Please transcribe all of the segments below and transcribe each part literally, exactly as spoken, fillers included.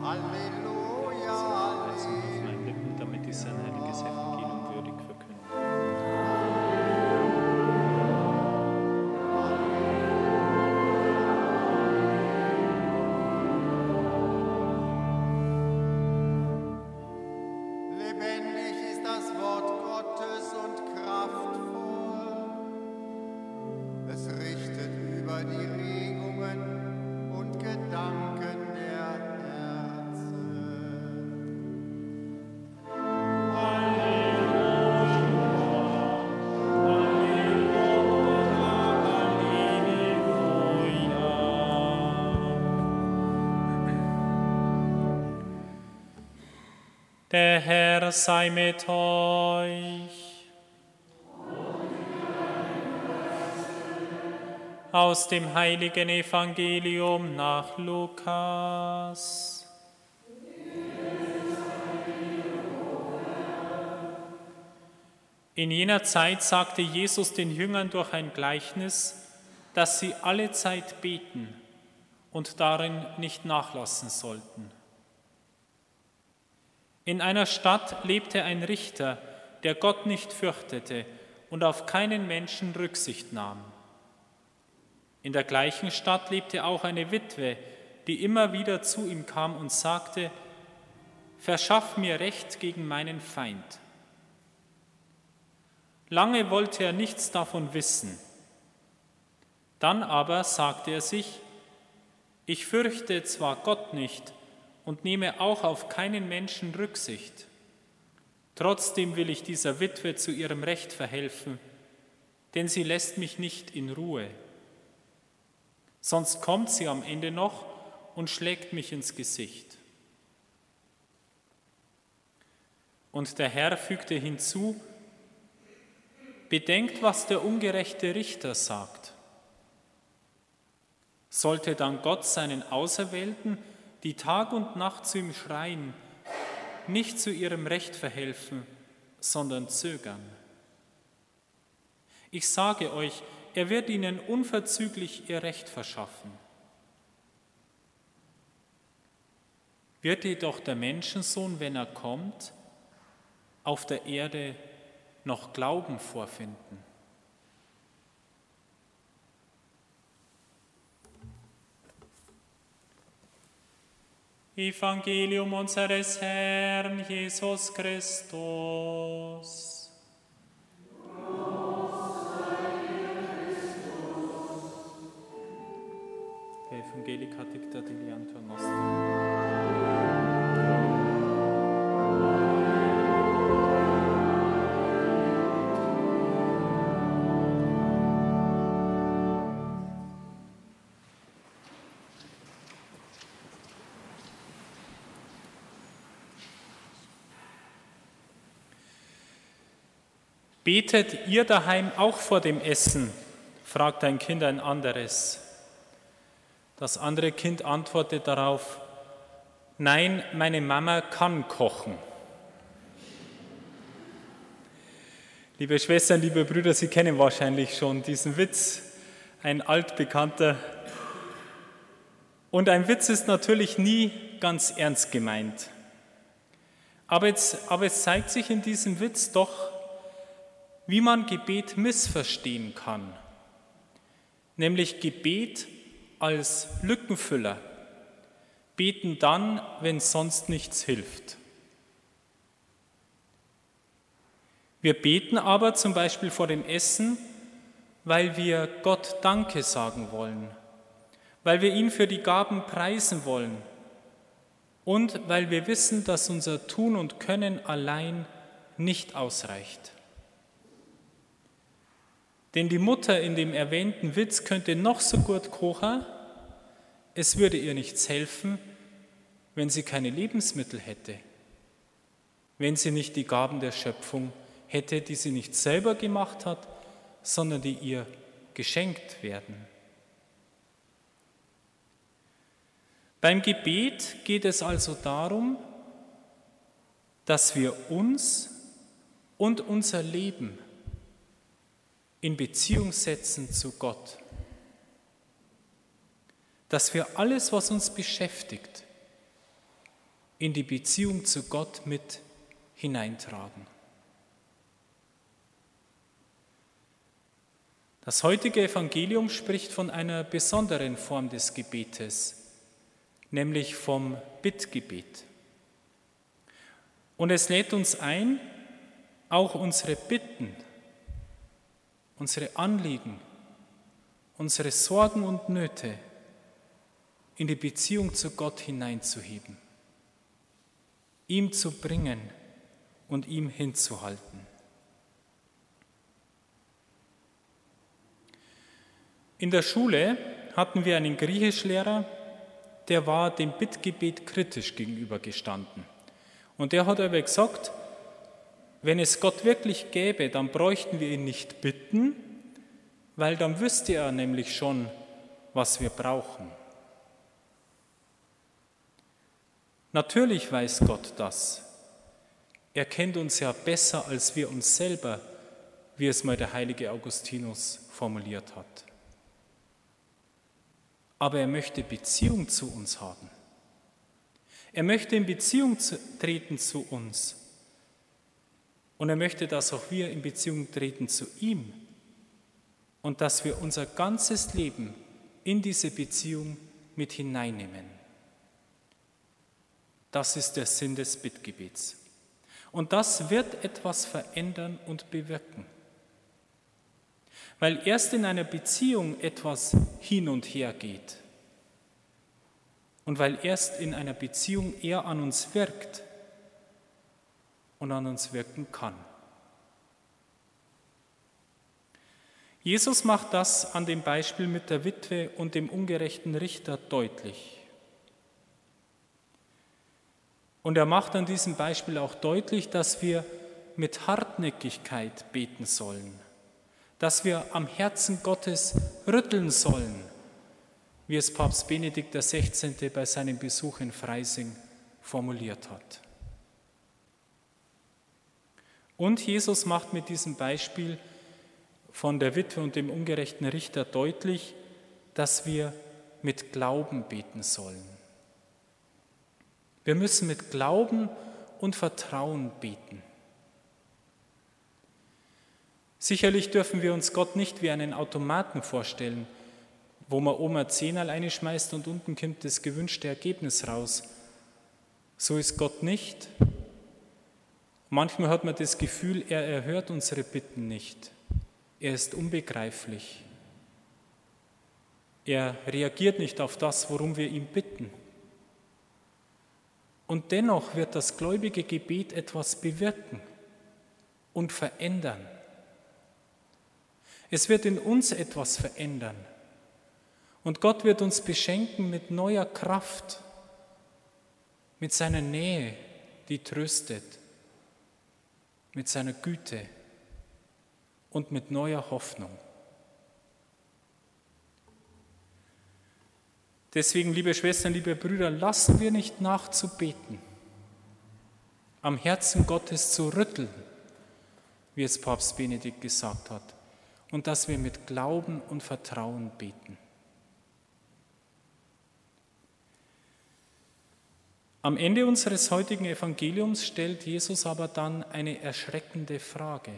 Halleluja, Also auf meinen Lippen, damit ich sein heiliges Evangelium würdig verkünde. lebendig ist das Wort Gottes und kraftvoll. Es richtet über die Regungen und Gedanken der Herzen. Der Herr sei mit euch. Aus dem heiligen Evangelium nach Lukas. In jener Zeit sagte Jesus den Jüngern durch ein Gleichnis, dass sie alle Zeit beten und darin nicht nachlassen sollten. In einer Stadt lebte ein Richter, der Gott nicht fürchtete und auf keinen Menschen Rücksicht nahm. In der gleichen Stadt lebte auch eine Witwe, die immer wieder zu ihm kam und sagte: Verschaff mir Recht gegen meinen Feind. Lange wollte er nichts davon wissen. Dann aber sagte er sich: Ich fürchte zwar Gott nicht und nehme auch auf keinen Menschen Rücksicht. Trotzdem will ich dieser Witwe zu ihrem Recht verhelfen, denn sie lässt mich nicht in Ruhe. Sonst kommt sie am Ende noch und schlägt mich ins Gesicht. Und der Herr fügte hinzu: Bedenkt, was der ungerechte Richter sagt. Sollte dann Gott seinen Auserwählten, die Tag und Nacht zu ihm schreien, nicht zu ihrem Recht verhelfen, sondern zögern? Ich sage euch, er wird ihnen unverzüglich ihr Recht verschaffen. Wird jedoch der Menschensohn, wenn er kommt, auf der Erde noch Glauben vorfinden? Evangelium unseres Herrn Jesus Christus. Der Evangelica dicta diliantur nostrum. Betet ihr daheim auch vor dem Essen? Fragt ein Kind ein anderes. Das andere Kind antwortet darauf: Nein, meine Mama kann kochen. Liebe Schwestern, liebe Brüder, Sie kennen wahrscheinlich schon diesen Witz, ein altbekannter. Und ein Witz ist natürlich nie ganz ernst gemeint. Aber, jetzt, aber es zeigt sich in diesem Witz doch, wie man Gebet missverstehen kann, nämlich Gebet als Lückenfüller, beten dann, wenn sonst nichts hilft. Wir beten aber zum Beispiel vor dem Essen, weil wir Gott Danke sagen wollen, weil wir ihn für die Gaben preisen wollen und weil wir wissen, dass unser Tun und Können allein nicht ausreicht. Denn die Mutter in dem erwähnten Witz könnte noch so gut kochen, es würde ihr nichts helfen, wenn sie keine Lebensmittel hätte, wenn sie nicht die Gaben der Schöpfung hätte, die sie nicht selber gemacht hat, sondern die ihr geschenkt werden. Beim Gebet geht es also darum, dass wir uns und unser Leben in Beziehung setzen zu Gott. Dass wir alles, was uns beschäftigt, in die Beziehung zu Gott mit hineintragen. Das heutige Evangelium spricht von einer besonderen Form des Gebetes, nämlich vom Bittgebet. Und es lädt uns ein, auch unsere Bitten, unsere Anliegen, unsere Sorgen und Nöte in die Beziehung zu Gott hineinzuheben, ihm zu bringen und ihm hinzuhalten. In der Schule hatten wir einen Griechischlehrer, der war dem Bittgebet kritisch gegenübergestanden. Und der hat aber gesagt, wenn es Gott wirklich gäbe, dann bräuchten wir ihn nicht bitten, weil dann wüsste er nämlich schon, was wir brauchen. Natürlich weiß Gott das. Er kennt uns ja besser als wir uns selber, wie es mal der heilige Augustinus formuliert hat. Aber er möchte Beziehung zu uns haben. Er möchte in Beziehung treten zu uns. Und er möchte, dass auch wir in Beziehung treten zu ihm. Und dass wir unser ganzes Leben in diese Beziehung mit hineinnehmen. Das ist der Sinn des Bittgebets. Und das wird etwas verändern und bewirken. Weil erst in einer Beziehung etwas hin und her geht und weil erst in einer Beziehung er an uns wirkt und an uns wirken kann. Jesus macht das an dem Beispiel mit der Witwe und dem ungerechten Richter deutlich. Und er macht an diesem Beispiel auch deutlich, dass wir mit Hartnäckigkeit beten sollen, dass wir am Herzen Gottes rütteln sollen, wie es Papst Benedikt der Sechzehnte bei seinem Besuch in Freising formuliert hat. Und Jesus macht mit diesem Beispiel von der Witwe und dem ungerechten Richter deutlich, dass wir mit Glauben beten sollen. Wir müssen mit Glauben und Vertrauen beten. Sicherlich dürfen wir uns Gott nicht wie einen Automaten vorstellen, wo man oben ein Zehnerl einschmeißt und unten kommt das gewünschte Ergebnis raus. So ist Gott nicht. Manchmal hat man das Gefühl, er erhört unsere Bitten nicht. Er ist unbegreiflich. Er reagiert nicht auf das, worum wir ihn bitten. Und dennoch wird das gläubige Gebet etwas bewirken und verändern. Es wird in uns etwas verändern. Und Gott wird uns beschenken mit neuer Kraft, mit seiner Nähe, die tröstet, mit seiner Güte und mit neuer Hoffnung. Deswegen, liebe Schwestern, liebe Brüder, lassen wir nicht nach zu beten, am Herzen Gottes zu rütteln, wie es Papst Benedikt gesagt hat, und dass wir mit Glauben und Vertrauen beten. Am Ende unseres heutigen Evangeliums stellt Jesus aber dann eine erschreckende Frage.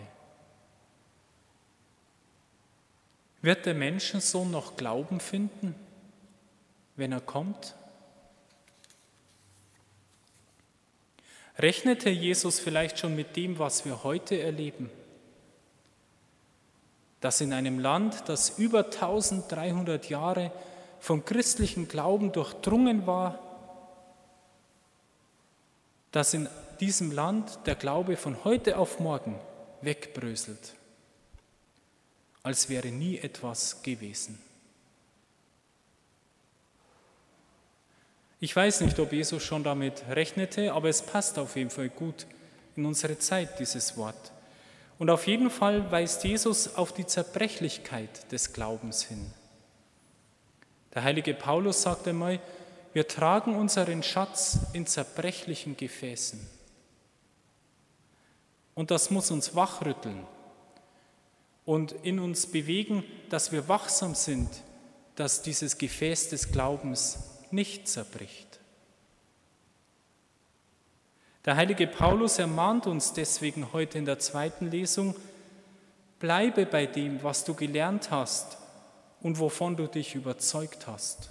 Wird der Menschensohn noch Glauben finden, wenn er kommt? Rechnete Jesus vielleicht schon mit dem, was wir heute erleben? Dass in einem Land, das über eintausenddreihundert Jahre vom christlichen Glauben durchdrungen war, dass in diesem Land der Glaube von heute auf morgen wegbröselt, als wäre nie etwas gewesen. Ich weiß nicht, ob Jesus schon damit rechnete, aber es passt auf jeden Fall gut in unsere Zeit, dieses Wort. Und auf jeden Fall weist Jesus auf die Zerbrechlichkeit des Glaubens hin. Der heilige Paulus sagt einmal, wir tragen unseren Schatz in zerbrechlichen Gefäßen. Und das muss uns wachrütteln und in uns bewegen, dass wir wachsam sind, dass dieses Gefäß des Glaubens nicht zerbricht. Der heilige Paulus ermahnt uns deswegen heute in der zweiten Lesung: Bleibe bei dem, was du gelernt hast und wovon du dich überzeugt hast.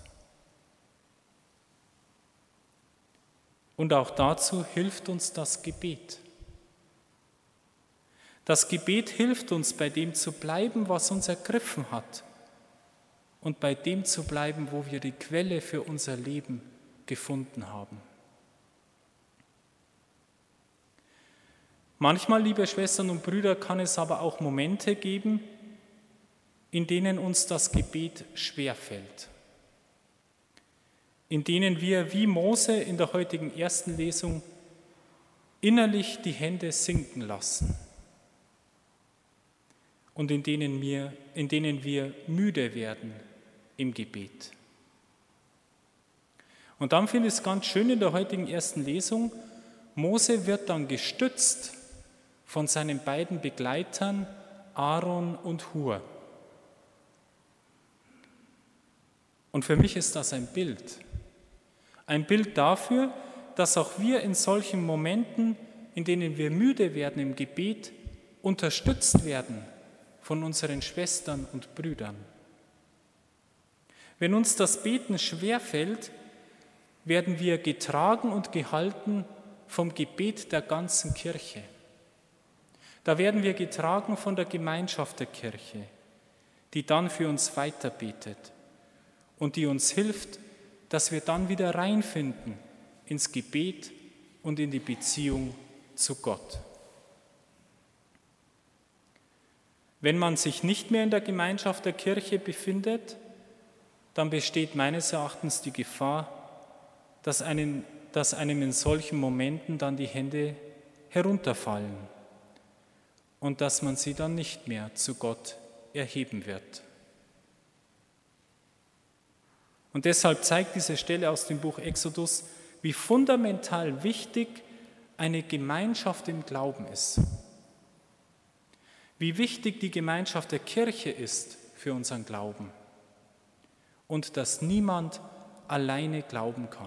Und auch dazu hilft uns das Gebet. Das Gebet hilft uns, bei dem zu bleiben, was uns ergriffen hat, und bei dem zu bleiben, wo wir die Quelle für unser Leben gefunden haben. Manchmal, liebe Schwestern und Brüder, kann es aber auch Momente geben, in denen uns das Gebet schwerfällt, in denen wir wie Mose in der heutigen ersten Lesung innerlich die Hände sinken lassen und in denen wir, in denen wir müde werden im Gebet. Und dann finde ich es ganz schön in der heutigen ersten Lesung: Mose wird dann gestützt von seinen beiden Begleitern Aaron und Hur. Und für mich ist das ein Bild. Ein Bild dafür, dass auch wir in solchen Momenten, in denen wir müde werden im Gebet, unterstützt werden von unseren Schwestern und Brüdern. Wenn uns das Beten schwerfällt, werden wir getragen und gehalten vom Gebet der ganzen Kirche. Da werden wir getragen von der Gemeinschaft der Kirche, die dann für uns weiterbetet und die uns hilft, dass wir dann wieder reinfinden ins Gebet und in die Beziehung zu Gott. Wenn man sich nicht mehr in der Gemeinschaft der Kirche befindet, dann besteht meines Erachtens die Gefahr, dass einem, dass einem in solchen Momenten dann die Hände herunterfallen und dass man sie dann nicht mehr zu Gott erheben wird. Und deshalb zeigt diese Stelle aus dem Buch Exodus, wie fundamental wichtig eine Gemeinschaft im Glauben ist. Wie wichtig die Gemeinschaft der Kirche ist für unseren Glauben. Und dass niemand alleine glauben kann.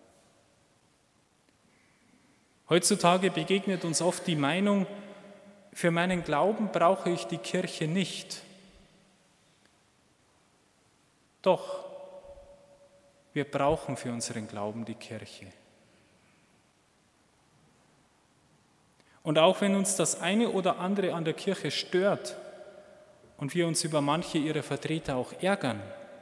Heutzutage begegnet uns oft die Meinung, für meinen Glauben brauche ich die Kirche nicht. Doch, wir brauchen für unseren Glauben die Kirche. Und auch wenn uns das eine oder andere an der Kirche stört und wir uns über manche ihrer Vertreter auch ärgern,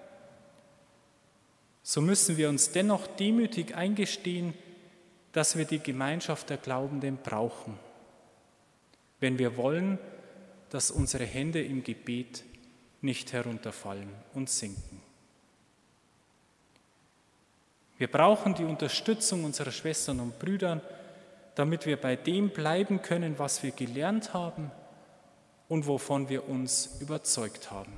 so müssen wir uns dennoch demütig eingestehen, dass wir die Gemeinschaft der Glaubenden brauchen, wenn wir wollen, dass unsere Hände im Gebet nicht herunterfallen und sinken. Wir brauchen die Unterstützung unserer Schwestern und Brüder, damit wir bei dem bleiben können, was wir gelernt haben und wovon wir uns überzeugt haben.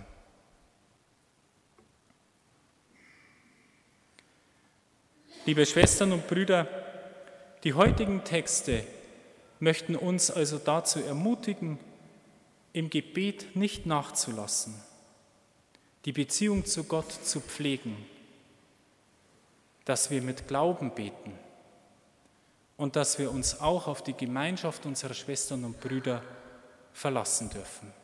Liebe Schwestern und Brüder, die heutigen Texte möchten uns also dazu ermutigen, im Gebet nicht nachzulassen, die Beziehung zu Gott zu pflegen, dass wir mit Glauben beten und dass wir uns auch auf die Gemeinschaft unserer Schwestern und Brüder verlassen dürfen.